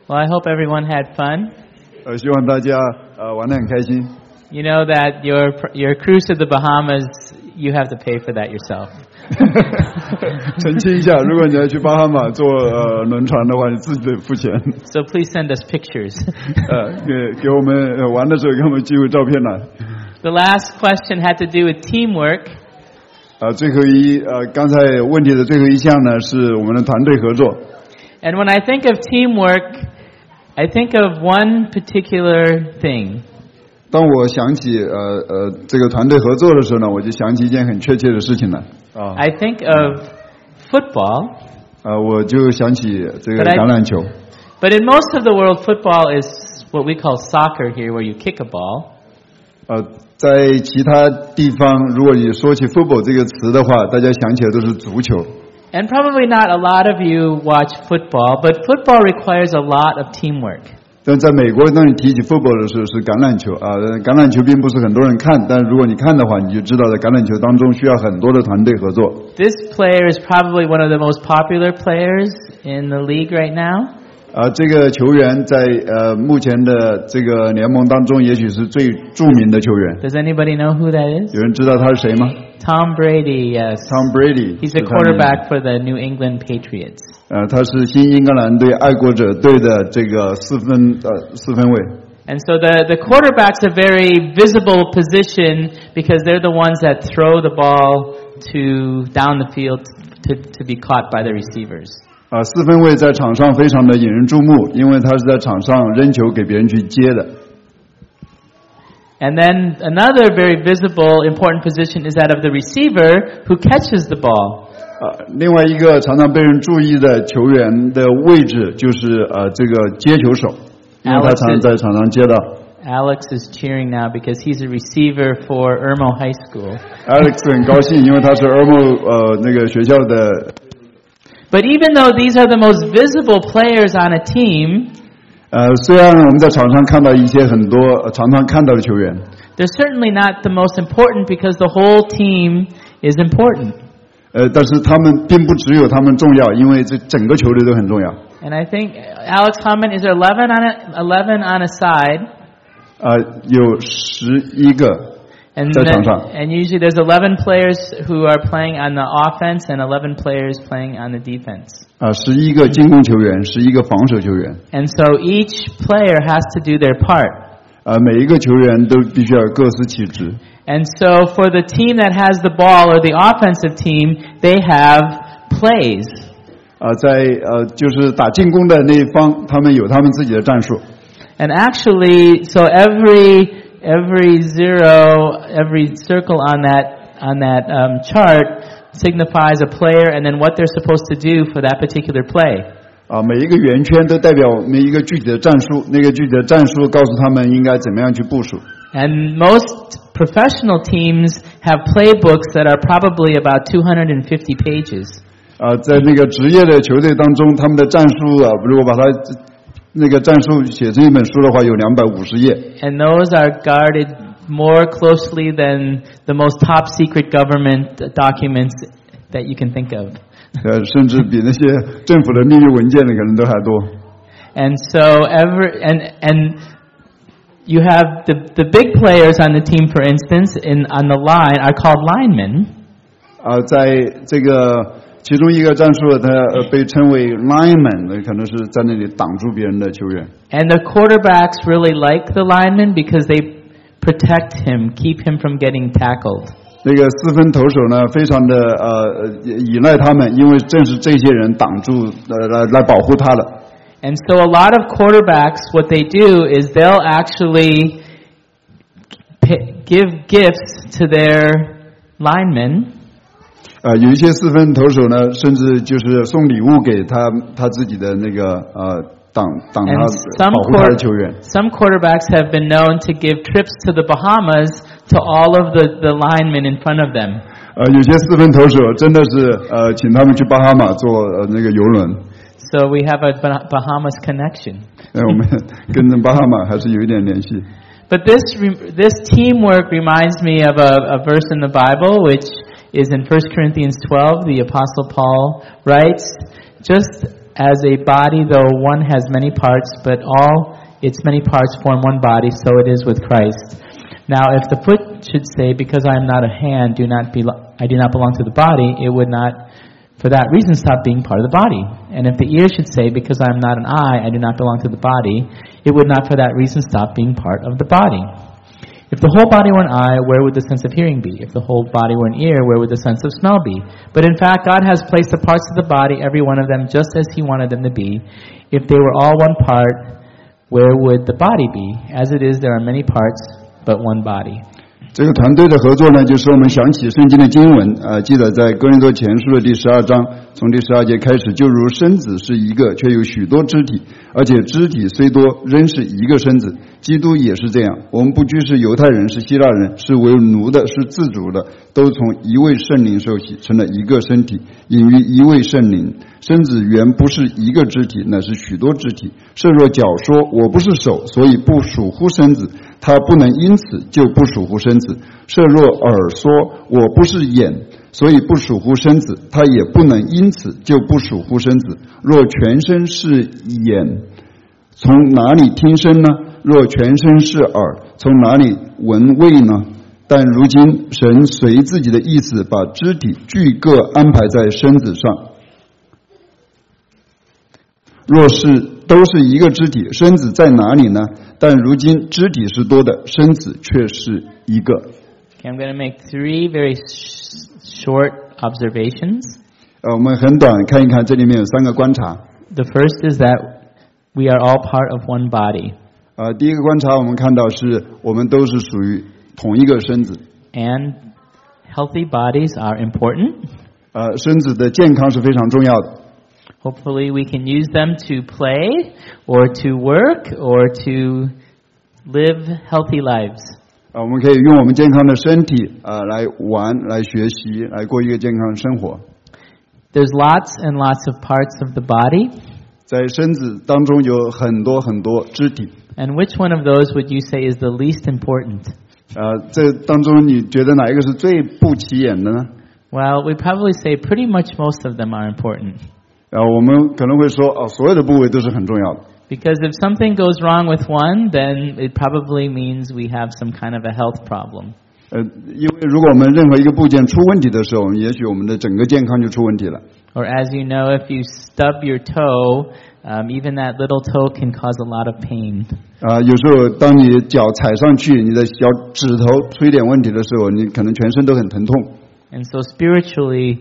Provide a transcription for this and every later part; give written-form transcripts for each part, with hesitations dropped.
Well, I hope everyone had fun. 希望大家玩得很开心。 You know that your cruise to the Bahamas, you have to pay for that yourself. 澄清一下，如果你要去巴哈马坐轮船的话，你自己得付钱。 So please send us pictures. 给我们玩的时候给我们寄回照片来。 The last question had to do with teamwork. 刚才问题的最后一项呢，是我们的团队合作。 And when I think of teamwork, I think of one particular thing. 当我想起这个团队合作的时候呢，我就想起一件很确切的事情了。 I think of football. 我就想起这个橄榄球。 But in most of the world, football is what we call soccer here, where you kick a ball. 在其他地方，如果你说起 football 这个词的话，大家想起来都是足球。 And probably not a lot of you watch football, but football requires a lot of teamwork. 但在美国，当你提起 football 的时候是橄榄球橄榄球并不是很多人看，但如果你看的话，你就知道在橄榄球当中需要很多的团队合作。 This player is probably one of the most popular players in the league right now. 这个球员在目前的这个联盟当中，也许是最著名的球员。 Does anybody know who that is? 有人知道他是谁吗？ Tom Brady, yes. Tom Brady. He's the quarterback for the New England Patriots. 他是新英格兰队爱国者队的这个四分卫。 And so the quarterback's a very visible position because they're the ones that throw the ball down the field to be caught by the receivers. 四分卫在场上非常的引人注目，因为他是在场上扔球给别人去接的。 And then another very visible, important position is that of the receiver who catches the ball. 另外一个常常被人注意的球员的位置就是这个接球手，因为他常常在场上接到。 Alex is cheering now because he's a receiver for Irmo High School. Alex 很高兴，因为他是 Irmo 那个学校的。 But even though these are the most visible players on a team, 虽然我们在场上看到一些很多常常看到的球员 they're certainly not the most important because the whole team is important. 但是他们并不只有他们重要，因为这整个球队都很重要。 And I think Alex, how many is there? 11 on a side. 有11个。 And usually there's 11 players who are playing on the offense and 11 players playing on the defense. 11个进攻球员，11个防守球员。 And so each player has to do their part. 每一个球员都必须要各司其职。 And so for the team that has the ball or the offensive team, they have plays. 就是打进攻的那一方，他们有他们自己的战术。 And actually, so every zero, every circle on that chart signifies a player and then what they're supposed to do for that particular play. 每一个圆圈都代表每一个具体的战术，那个具体的战术告诉他们应该怎么样去部署。 And most professional teams have playbooks that are probably about 250 pages. 在那个职业的球队当中，他们的战术如果把它那个战术写成一本书的话，有250页。 And those are guarded more closely than the most top secret government documents that you can think of. 甚至比那些政府的秘密文件的可能都还多。 And so and you have the big players on the team, for instance, on the line are called linemen. 在这个其中一个战术，它被称为 lineman， 可能是在那里挡住别人的球员。 And the quarterbacks really like the linemen because they protect him, keep him from getting tackled. 那个四分投手呢，非常的依赖他们，因为正是这些人挡住来保护他的。 And so a lot of quarterbacks, what they do is they'll actually give gifts to their linemen. 有一些四分投手呢，甚至就是送礼物给他自己的那个挡他保护他的球员。 Some quarterbacks have been known to give trips to the Bahamas to all of the linemen in front of them. 有些四分投手真的是请他们去巴哈马坐那个游轮。 So we have a Bahamas connection. 我们跟巴哈马还是有一点联系。 But this teamwork reminds me of a verse in the Bible, which is in 1 Corinthians 12. The Apostle Paul writes, just as a body, though one has many parts, but all its many parts form one body, so it is with Christ. Now, if the foot should say, because I am not a hand, I do not belong to the body, it would not, for that reason, stop being part of the body. And if the ear should say, because I am not an eye, I do not belong to the body, it would not for that reason stop being part of the body. If the whole body were an eye, where would the sense of hearing be? If the whole body were an ear, where would the sense of smell be? But in fact, God has placed the parts of the body, every one of them, just as He wanted them to be. If they were all one part, where would the body be? As it is, there are many parts, but one body. 这个团队的合作呢，就是我们想起圣经的经文记载在哥林多前书的第12章，从第12节开始，就如身子是一个，却有许多肢体，而且肢体虽多，仍是一个身子。基督也是这样，我们不拘是犹太人，是希腊人，是为奴的，是自主的，都从一位圣灵受洗，成了一个身体，隐于一位圣灵。身子原不是一个肢体，乃是许多肢体。设若脚说我不是手，所以不属乎身子，它不能因此就不属乎身子。设若耳说我不是眼，所以不属乎身子，它也不能因此就不属乎身子。若全身是眼，从哪里听声呢？若全身是耳，从哪里闻味呢？但如今神随自己的意思把肢体俱各安排在身子上。若是都是一个肢体，身子在哪里呢？但如今肢体是多的，身子却是一个。 Okay, I'm going to make 3 very short observations. 我们很短看一看，这里面有3个观察。 The first is that we are all part of one body. 第一个观察我们看到是我们都是属于同一个身子。 And healthy bodies are important. 身子的健康是非常重要的。 Hopefully we can use them to play or to work or to live healthy lives. 我们可以用我们健康的身体来玩、来学习、来过一个健康的生活。 There's lots and lots of parts of the body. 在身子当中有很多很多肢体。 And which one of those would you say is the least important? 这当中你觉得哪一个是最不起眼的呢？ Well, we'd probably say pretty much most of them are important. 我们可能会说所有的部位都是很重要的。 Because if something goes wrong with one, then it probably means we have some kind of a health problem. 因为如果我们任何一个部件出问题的时候，也许我们的整个健康就出问题了。 Or as you know, if you stub your toe, even that little toe can cause a lot of pain. 有时候当你脚踩上去，你的小指头出一点问题的时候，你可能全身都很疼痛。 And so spiritually,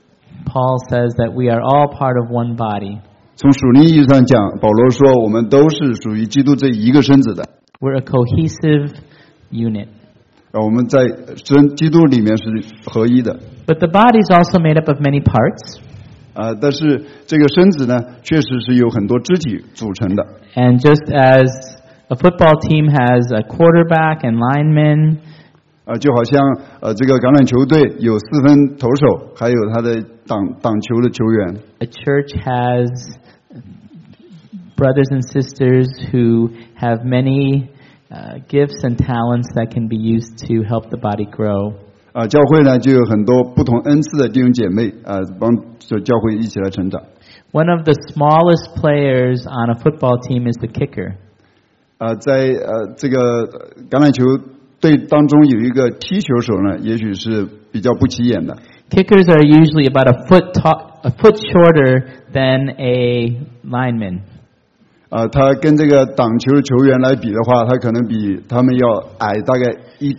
Paul says that we are all part of one body. 从属灵意义上讲，保罗说我们都是属于基督这一个身子的。 We're a cohesive unit. 我们在基督里面是合一的。 But the body is also made up of many parts. 但是这个身子呢，确实是由很多肢体组成的。 And just as a football team has a quarterback and linemen, 就好像这个橄榄球队有4分投手，还有他的挡球的球员。 A church has brothers and sisters who have many gifts and talents that can be used to help the body grow. 教会呢就有很多不同恩赐的弟兄姐妹帮助教会一起来成长。 One of the smallest players on a football team is the kicker. 在这个橄榄球队当中有一个踢球手呢，也许是比较不起眼的。 Kickers are usually about a foot shorter than a lineman. 他跟这个挡球球员来比的话，他可能比他们要矮大概一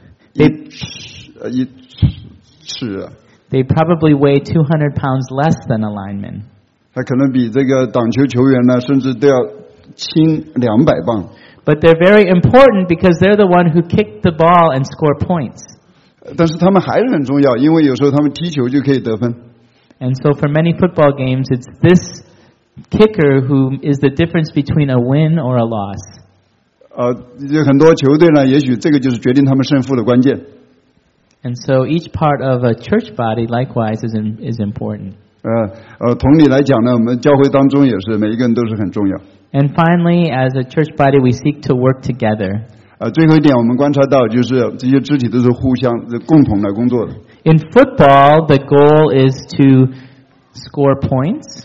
尺。 They probably weigh 200 pounds less than a lineman. 他可能比这个挡球球员呢，甚至都要轻200磅。 But they're very important because they're the one who kick the ball and score points. 但是他们还是很重要，因为有时候他们踢球就可以得分。 And so for many football games, it's this kicker who is the difference between a win or a loss. 有很多球队呢，也许这个就是决定他们胜负的关键。 And so each part of a church body, likewise, is important. 同理来讲呢，我们教会当中也是每一个人都是很重要。 And finally, as a church body, we seek to work together. 最后一点，我们观察到就是这些肢体都是互相共同来工作的。 In football, the goal is to score points.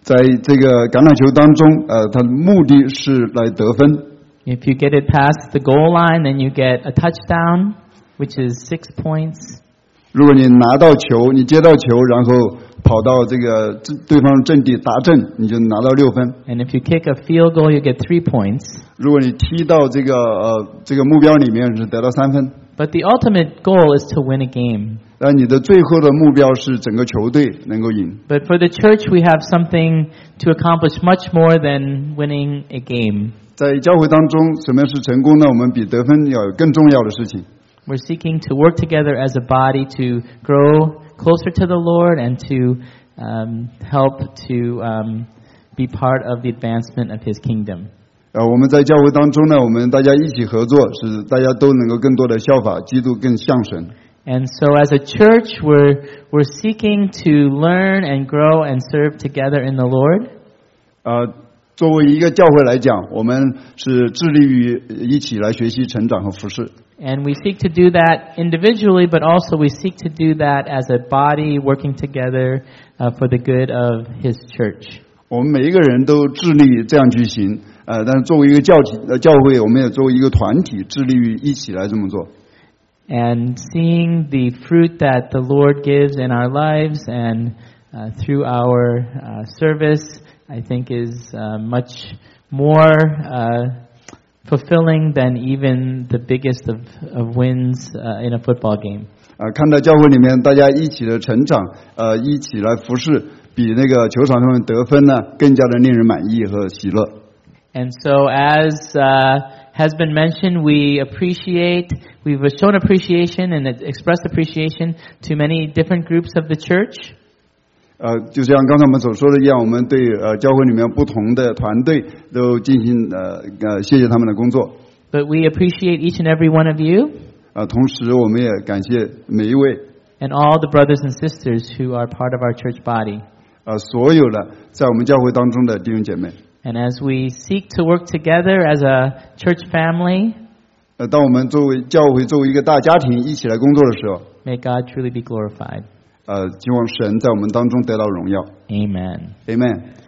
在这个橄榄球当中，它的目的是来得分。 If you get it past the goal line, then you get a touchdown, which is 6 points. 如果你拿到球，你接到球，然后跑到这个对方阵地达阵，你就拿到6分。 And if you kick a field goal, you get 3 points. 如果你踢到这个目标里面，是得到3分。 But the ultimate goal is to win a game. 但你的最后的目标是整个球队能够赢。 But for the church, we have something to accomplish much more than winning a game. 在教会当中，什么是成功呢？我们比得分要有更重要的事情。 We're seeking to work together as a body to grow closer to the Lord and to help to be part of the advancement of His kingdom. 我们在教会当中呢，我们大家一起合作，使大家都能够更多的效法基督，更像神。 And so as a church, we're seeking to learn and grow and serve together in the Lord. 作为一个教会来讲，我们是致力于一起来学习、成长和服侍。 And we seek to do that individually, but also we seek to do that as a body working together for the good of His church. 我们每一个人都致力这样去行，但是作为一个教会，我们也作为一个团体，致力于一起来这么做。 And seeing the fruit that the Lord gives in our lives and through our service, I think is much more fulfilling than even the biggest of wins in a football game. 看到教会里面大家一起的成长，一起来服侍，比那个球场上面得分呢更加的令人满意和喜乐。 And so as has been mentioned, we've shown appreciation and expressed appreciation to many different groups of the church. 就像刚才我们所说的一样，我们对教会里面不同的团队都进行谢谢他们的工作。 But we appreciate each and every one of you. 同时我们也感谢每一位。 And all the brothers and sisters who are part of our church body. 所有的在我们教会当中的弟兄姐妹。 And as we seek to work together as a church family. 当我们作为教会作为一个大家庭一起来工作的时候。 May God truly be glorified. 希望神在我们当中得到荣耀。 Amen. Amen.